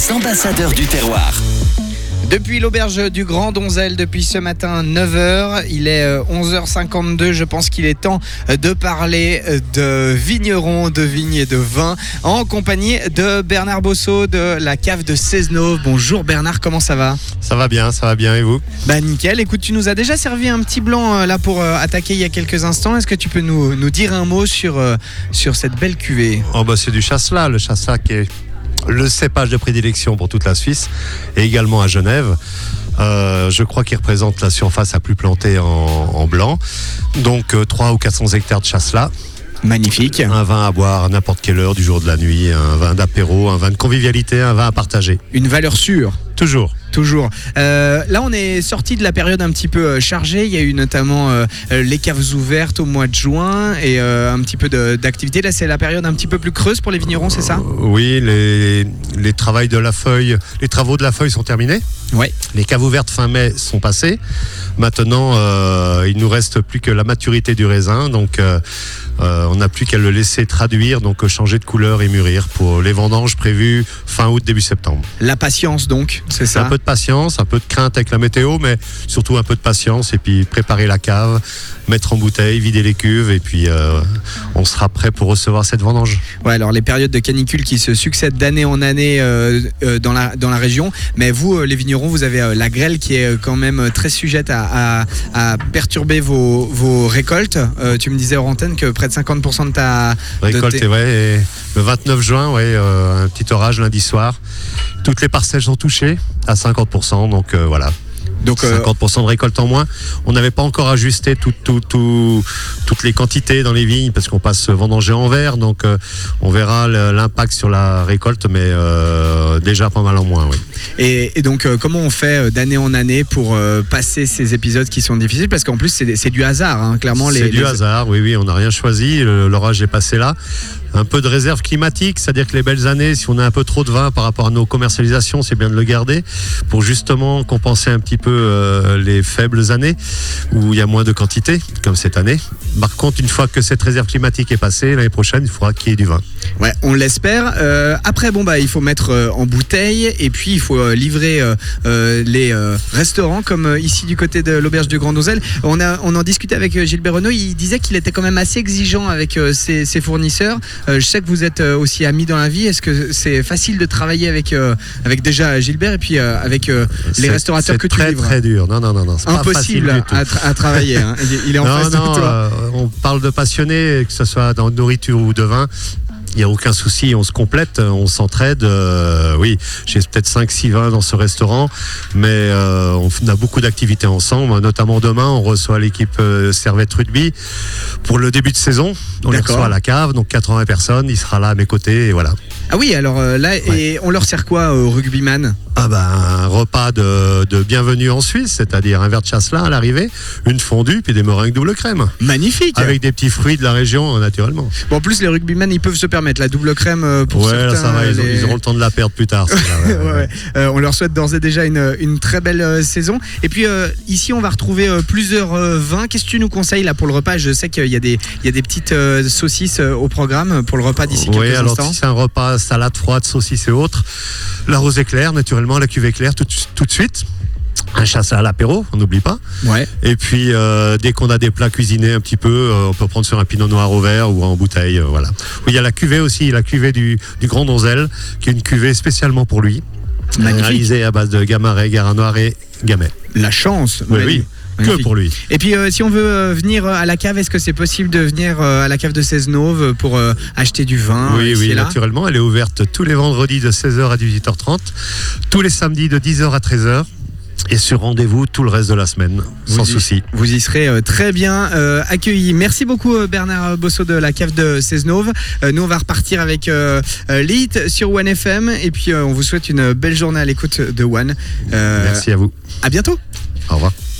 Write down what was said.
les ambassadeurs du terroir. Depuis l'auberge du Grand Donzel, depuis ce matin 9h, il est 11h52, je pense qu'il est temps de parler de vignerons, de vignes et de vins en compagnie de Bernard Bosso de la cave de Seznove. Bonjour Bernard, comment ça va ? Ça va bien et vous ? Bah nickel, écoute, tu nous as déjà servi un petit blanc là pour attaquer il y a quelques instants. Est-ce que tu peux nous dire un mot sur cette belle cuvée ? C'est du Chasselas, le Chasselas qui est le cépage de prédilection pour toute la Suisse et également à Genève. Je crois qu'il représente la surface la plus plantée en blanc. Donc 300 ou 400 hectares de Chasselas. Magnifique. Un vin à boire à n'importe quelle heure du jour de la nuit, un vin d'apéro, un vin de convivialité, un vin à partager. Une valeur sûre. Toujours. Là, on est sorti de la période un petit peu chargée. Il y a eu notamment les caves ouvertes au mois de juin et un petit peu d'activité. Là, c'est la période un petit peu plus creuse pour les vignerons, c'est ça ? Oui, les travaux de la feuille sont terminés. Ouais. Les caves ouvertes fin mai sont passées. Maintenant, il nous reste plus que la maturité du raisin. Donc, on n'a plus qu'à le laisser traduire, donc changer de couleur et mûrir pour les vendanges prévues fin août, début septembre. La patience donc, c'est ça ? Un peu de patience, un peu de crainte avec la météo, mais surtout un peu de patience et puis préparer la cave, mettre en bouteille, vider les cuves et puis on sera prêt pour recevoir cette vendange. Ouais, alors les périodes de canicule qui se succèdent d'année en année dans la région, mais vous, les vignerons, vous avez la grêle qui est quand même très sujette à perturber vos récoltes. Tu me disais hors antenne que près de 50% de ta récolte, c'est vrai. Et le 29 juin, un petit orage lundi soir. Toutes les parcelles sont touchées à 50%, donc voilà. Donc 50% de récolte en moins. On n'avait pas encore ajusté toutes les quantités dans les vignes parce qu'on passe vendanger en verre, donc on verra l'impact sur la récolte, mais déjà pas mal en moins. Oui. Et donc comment on fait d'année en année pour passer ces épisodes qui sont difficiles, parce qu'en plus c'est du hasard, hein, clairement. C'est du hasard, oui, on n'a rien choisi, l'orage est passé là. Un peu de réserve climatique, c'est-à-dire que les belles années, si on a un peu trop de vin par rapport à nos commercialisations, c'est bien de le garder pour justement compenser un petit peu les faibles années où il y a moins de quantité, comme cette année. Par contre, une fois que cette réserve climatique est passée, l'année prochaine, il faudra qu'il y ait du vin. Ouais, on l'espère. Après, il faut mettre en bouteille et puis il faut livrer les restaurants, comme ici du côté de l'auberge du Grand Donzel. On en discutait avec Gilbert Renaud. Il disait qu'il était quand même assez exigeant avec ses fournisseurs. Je sais que vous êtes aussi amis dans la vie. Est-ce que c'est facile de travailler avec déjà Gilbert et puis avec les restaurateurs que tu livres ? C'est très dur. Non. C'est impossible pas facile du tout. à travailler. Hein. Il est en face de toi. On parle de passionnés, que ce soit dans nourriture ou de vin. Il n'y a aucun souci, on se complète, on s'entraide. Oui, j'ai peut-être 5-6 vins dans ce restaurant, mais on a beaucoup d'activités ensemble. Notamment demain, on reçoit l'équipe Servette Rugby pour le début de saison. On les reçoit à la cave, donc 80 personnes. Il sera là à mes côtés et voilà. Ah oui, alors là, et on leur sert quoi au rugbyman ? Un repas de bienvenue en Suisse, c'est-à-dire un verre de Chasselas à l'arrivée, une fondue, puis des meringues double crème. Magnifique. Avec des petits fruits de la région, naturellement. Bon, en plus, les rugbymen, ils peuvent se permettre la double crème pour certains. Là, ça va, ils auront le temps de la perdre plus tard. On leur souhaite d'ores et déjà une très belle saison. Et puis, ici, on va retrouver plusieurs vins. Qu'est-ce que tu nous conseilles là pour le repas ? Je sais qu'il y a des petites saucisses au programme pour le repas d'ici quelques instants. Si c'est un repas salade froide, saucisses et autres, la rose éclair, naturellement, la cuve éclair tout de suite. Un Chasselas à l'apéro, on n'oublie pas. Ouais. Et puis, dès qu'on a des plats cuisinés un petit peu, on peut prendre sur un pinot noir au verre ou en bouteille. Voilà. Oui, il y a la cuvée aussi, la cuvée du Grand Donzel, qui est une cuvée spécialement pour lui. Réalisée à base de Gamaret, Garin Noir et Gamay. La chance. Oui. Que pour lui. Et puis si on veut venir à la cave, est-ce que c'est possible de venir à la cave de Seznove pour acheter du vin ? Oui, naturellement. Elle est ouverte tous les vendredis de 16h à 18h30, tous les samedis de 10h à 13h. Et sur rendez-vous tout le reste de la semaine, sans souci. Vous y serez très bien accueillis. Merci beaucoup Bernard Bosso de la cave de Seznove. Nous on va repartir avec les hits sur One FM. Et puis on vous souhaite une belle journée à l'écoute de One. Merci à vous. À bientôt. Au revoir.